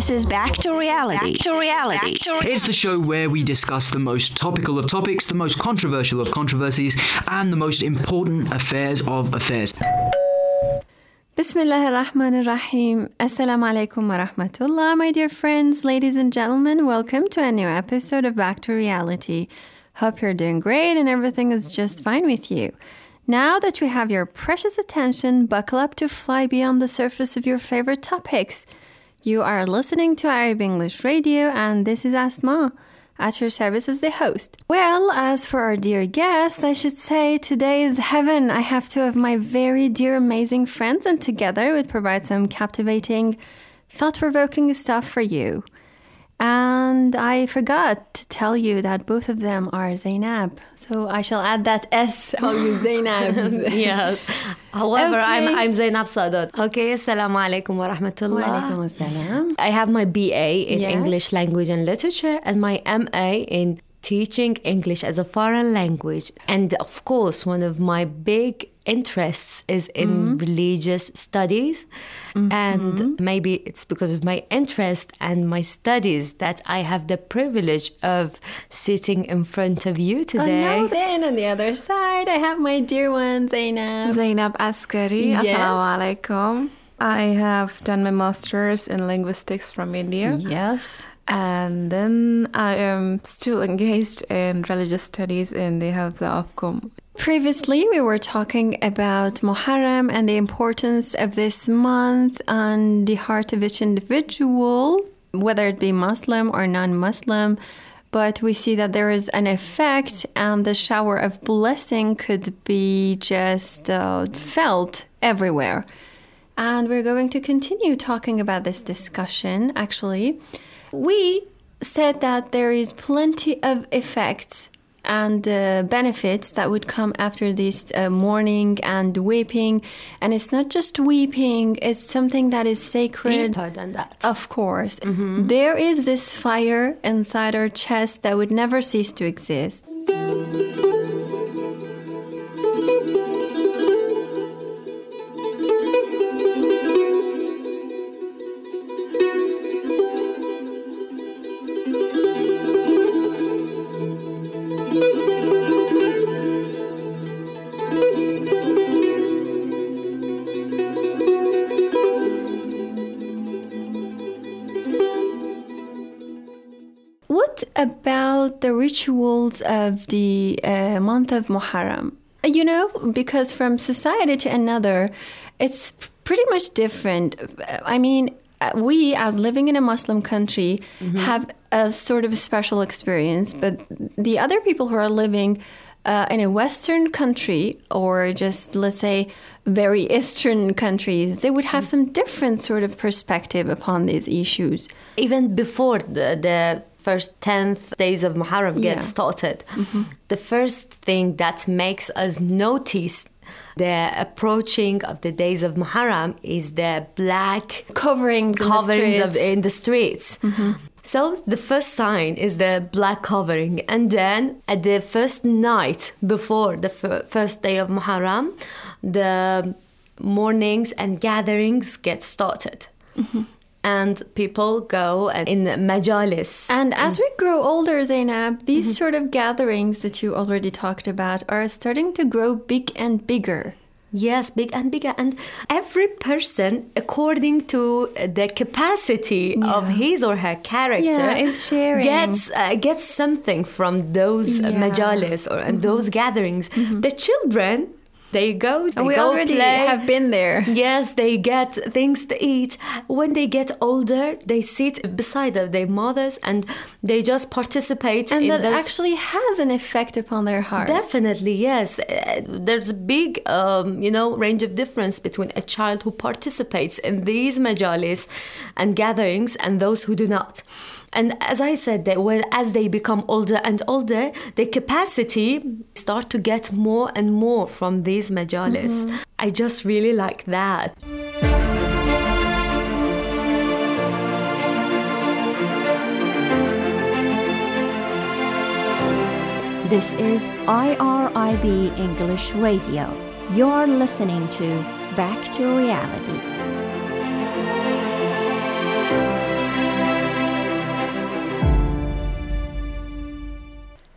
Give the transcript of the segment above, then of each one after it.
This is Back to Reality. It's the show where we discuss the most topical of topics, the most controversial of controversies, and the most important affairs of affairs. Bismillah ar-Rahman ar-Rahim. Assalamu alaikum wa rahmatullah, my dear friends, ladies and gentlemen. Welcome to a new episode of Back to Reality. Hope you're doing great and everything is just fine with you. Now that we have your precious attention, buckle up to fly beyond the surface of your favorite topics. You are listening to Arab English Radio, and this is Asma, at your service as the host. Well, as for our dear guest, I should say today is heaven. I have two of my very dear, amazing friends, and together we'd provide some captivating, thought-provoking stuff for you. And I forgot to tell you that both of them are Zainab. So I shall add that S. Call you Zainab. Yes. However, okay. I'm Zainab Sadat. Okay, assalamu alaikum wa rahmatullah. Wa alaikum assalam. I have my BA in English Language and Literature and my MA in Teaching English as a Foreign Language. And of course, one of my big interests is in religious studies. And maybe it's because of my interest and my studies that I have the privilege of sitting in front of you today. Oh, no, then on the other side, I have my dear one, Zainab. Zainab Askari. Yes. Assalamu alaikum. I have done my master's in linguistics from India. Yes. And then I am still engaged in religious studies in the Hafza of Qom. Previously, we were talking about Muharram and the importance of this month on the heart of each individual, whether it be Muslim or non-Muslim. But we see that there is an effect, and the shower of blessing could be just felt everywhere. And we're going to continue talking about this discussion, actually. We said that there is plenty of effects and benefits that would come after this mourning and weeping. And it's not just weeping, it's something that is sacred. Deeper than that. Of course. There is this fire inside our chest that would never cease to exist. What about the rituals of the month of Muharram? You know, because from society to another, it's pretty much different. I mean, we as living in a Muslim country have a sort of special experience, but the other people who are living in a Western country or just, let's say, very Eastern countries, they would have some different sort of perspective upon these issues. Even before the first 10th days of Muharram get started, the first thing that makes us notice the approaching of the days of Muharram is the black coverings in the streets. So the first sign is the black covering, and then at the first night before the first day of Muharram, the mournings and gatherings get started. And people go in majalis. And as we grow older, Zainab, these sort of gatherings that you already talked about are starting to grow big and bigger. Yes, big and bigger. And every person, according to the capacity of his or her character, is sharing. Gets something from those majalis and those gatherings. The children, they go already play. Have been there. Yes, they get things to eat. When they get older, they sit beside their mothers and they just participate. And that actually has an effect upon their heart. Definitely, yes. There's a big, range of difference between a child who participates in these majalis and gatherings and those who do not. And as I said, as they become older and older, their capacity start to get more and more from these majalis. I just really like that. This is IRIB English Radio. You're listening to Back to Reality.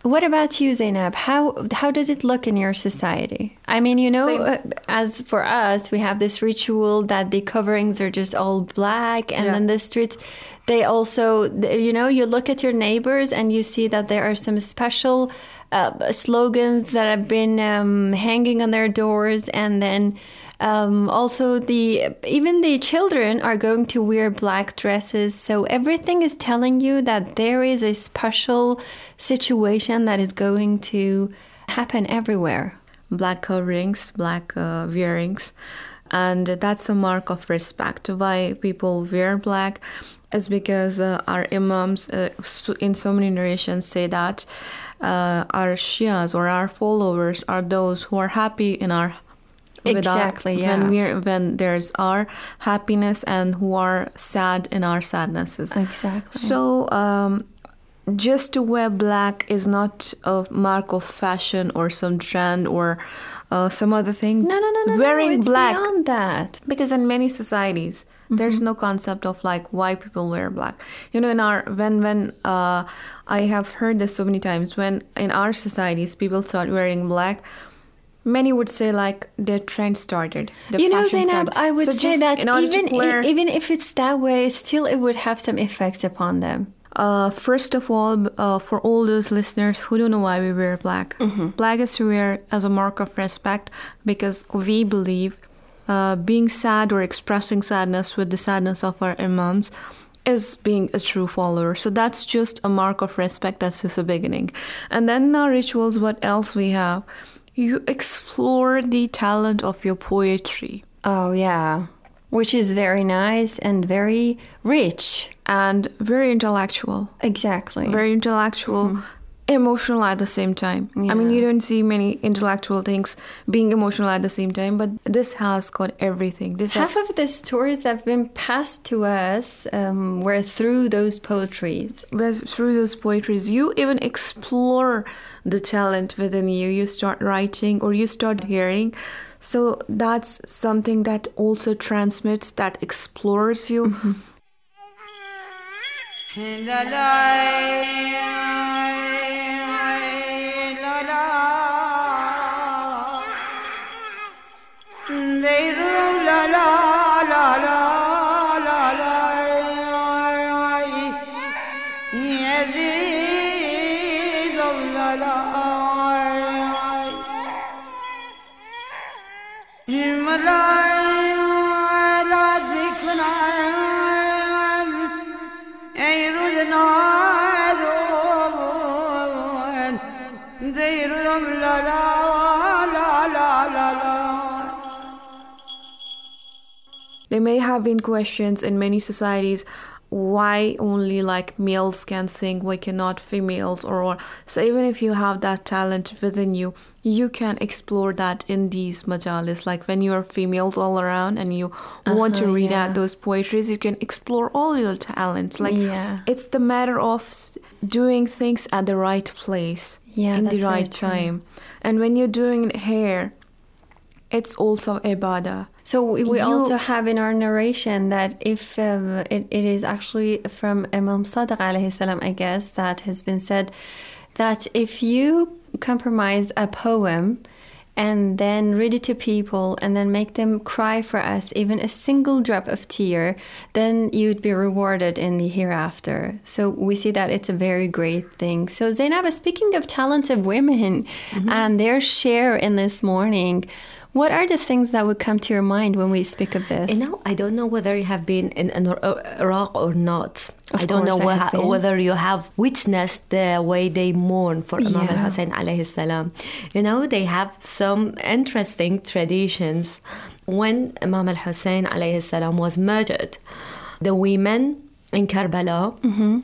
What about you, Zainab? How does it look in your society? I mean, as for us, we have this ritual that the coverings are just all black, and then the streets, they also, you look at your neighbors and you see that there are some special slogans that have been hanging on their doors, and then also even the children are going to wear black dresses. So everything is telling you that there is a special situation that is going to happen everywhere. Black coverings, black wearings, and that's a mark of respect. Why people wear black is because our imams in so many narrations say that our Shias or our followers are those who are happy in our when there's our happiness, and who are sad in our sadnesses. Exactly. So just to wear black is not a mark of fashion or some trend or some other thing. No. Wearing it's black, beyond that. because in many societies there's no concept of like why people wear black. In our when I have heard this so many times, when in our societies people start wearing black, many would say like the trend started. Zainab, I would say that even if it's that way, still it would have some effects upon them. First of all, for all those listeners who don't know why we wear black, black is to wear as a mark of respect, because we believe being sad or expressing sadness with the sadness of our imams is being a true follower. So that's just a mark of respect. That's just a beginning. And then in our rituals, what else we have? You explore the talent of your poetry. Oh, yeah. Which is very nice and very rich. And very intellectual. Exactly. Very intellectual, emotional at the same time. Yeah. I mean, you don't see many intellectual things being emotional at the same time, but this has got everything. Half of the stories that have been passed to us were through those poetries. Through those poetries, you even explore the talent within you. You start writing or you start hearing. So that's something that also transmits, that explores you. There may have been questions in many societies, why only like males can sing, why cannot females, or so even if you have that talent within you, you can explore that in these majalis. Like when you're females all around and you want to read out those poetries, you can explore all your talents. Like it's the matter of doing things at the right place, in the right time. And when you're doing hair, it's also ibadah. So we also have in our narration that if it is actually from Imam Sadiq alayhi salam, I guess, that has been said that if you compromise a poem and then read it to people and then make them cry for us, even a single drop of tear, then you'd be rewarded in the hereafter. So we see that it's a very great thing. So Zainab, speaking of talented women and their share in this morning, what are the things that would come to your mind when we speak of this? I don't know whether you have been in Iraq or not. I don't know whether you have witnessed the way they mourn for Imam al-Hussein alayhi salam. They have some interesting traditions. When Imam al-Hussein alayhi salam was murdered, the women in Karbala,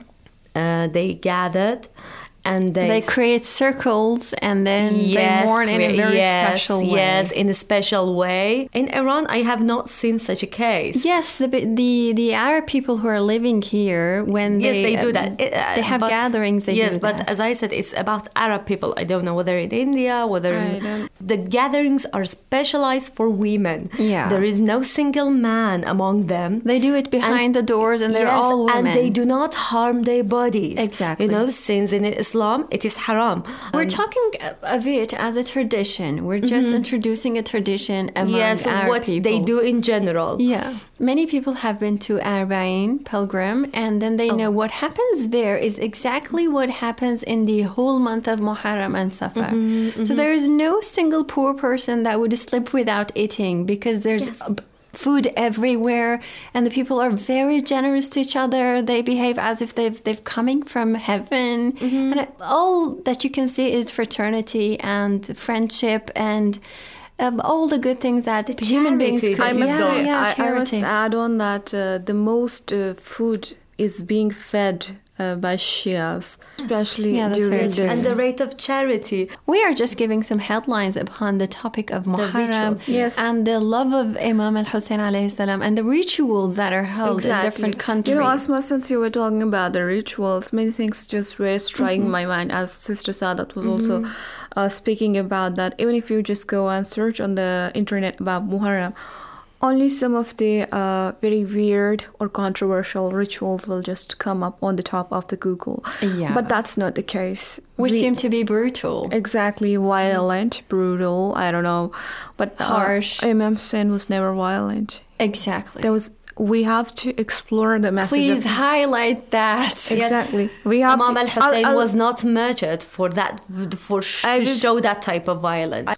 they gathered and they create circles and then they mourn in a very special way. Yes, in a special way. In Iran, I have not seen such a case. Yes, the Arab people who are living here, when they do that. They have gatherings, they do that. Yes, but as I said, it's about Arab people. I don't know whether in India, the gatherings are specialized for women. Yeah. There is no single man among them. They do it behind the doors and they're all women. And they do not harm their bodies. Exactly. Since in Islam, it is haram. We're talking of it as a tradition. We're just introducing a tradition among our what people. they do in general. Yeah. Many people have been to Arba'in pilgrim, and then they know what happens there is exactly what happens in the whole month of Muharram and Safar. So there is no single poor person that would sleep without eating, because there's food everywhere, and the people are very generous to each other. They behave as if they've coming from heaven, and all that you can see is fraternity and friendship and all the good things that human beings could. I must say, I charity. must add on that the most food is being fed by Shias, especially Yeah, that's during very this. true. And the rate of charity. We are just giving some headlines upon the topic of Muharram rituals, yes. and the love of Imam al-Hussein alayhi salam and the rituals that are held in different countries. You know, Asma, since you were talking about the rituals, many things just were striking my mind, as Sister Sadat was also speaking about that. Even if you just go and search on the internet about Muharram, only some of the very weird or controversial rituals will just come up on the top of the Google. Yeah. But that's not the case. which seem to be brutal. Exactly, violent, brutal, I don't know. But Harsh. Imam Hussein was never violent. Exactly. We have to explore the message. Please highlight that. Exactly. We have Imam to. al-Hussein was not murdered for that, to show that type of violence.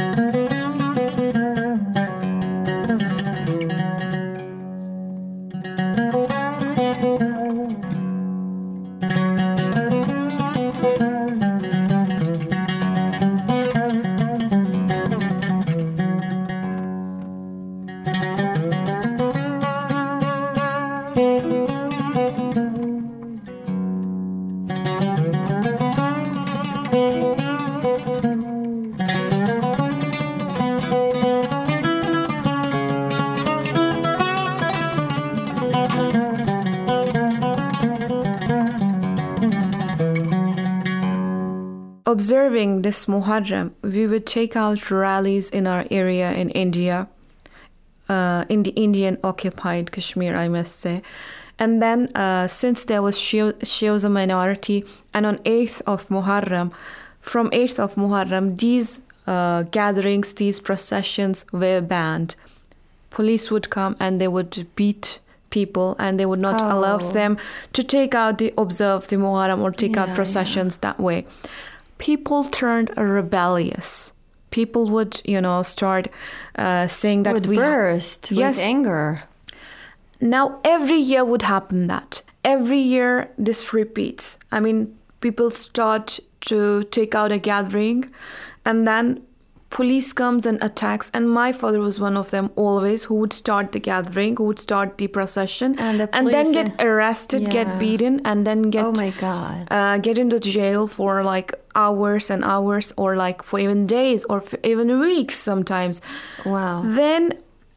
Observing this Muharram, we would take out rallies in our area in India, in the Indian occupied Kashmir, I must say. And then since there was Shias a minority, and on 8th of Muharram, from 8th of Muharram, these gatherings, these processions were banned. Police would come and they would beat people, and they would not allow them to observe the Muharram or take out processions that way. People turned rebellious. People would, start saying that Would burst with anger. Now, every year would happen that. Every year this repeats. I mean, people start to take out a gathering, and then police comes and attacks. And my father was one of them always, who would start the gathering, who would start the procession, And the and then police, get arrested, get beaten, and then get Oh my God. get into jail for like hours and hours, or like for even days, or for even weeks sometimes. Wow. Then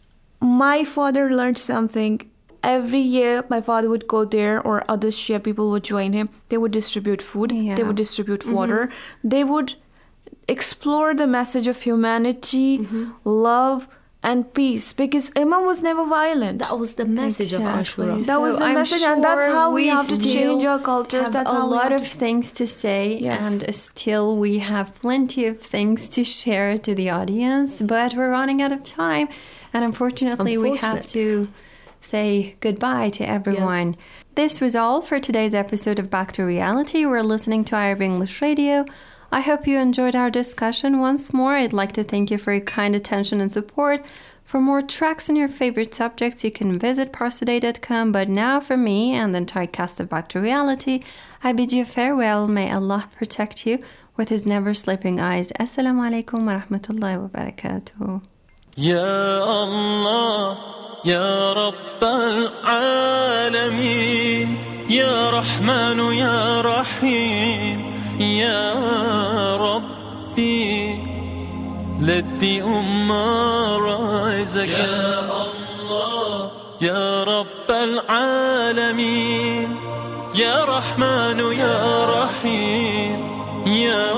my father learned something. Every year my father would go there, or other Shia people would join him. They would distribute food. Yeah. They would distribute water. They would explore the message of humanity, love, and peace, because Imam was never violent. That was the message of Ashura. That was the I'm message, and that's sure how we have to still change our cultures. have That's a how we lot have of things to say, Yes. and still we have plenty of things to share to the audience, but we're running out of time, and unfortunately we have to say goodbye to everyone. This was all for today's episode of Back to Reality. We're listening to Arab English Radio. I hope you enjoyed our discussion. Once more, I'd like to thank you for your kind attention and support. For more tracks on your favorite subjects, you can visit parsaday.com. But now, for me and the entire cast of Back to Reality, I bid you farewell. May Allah protect you with His never-sleeping eyes. Assalamu alaikum wa rahmatullahi wa barakatuh. يا الله يا رب العالمين يا رحمن يا رحيم يا ربي let the ummah rise again يا الله يا رب العالمين يا رحمن يا رحيم يا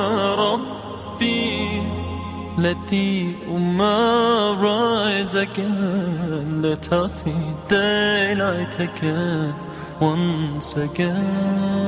ربي let the ummah rise again. Let us see daylight again, once again.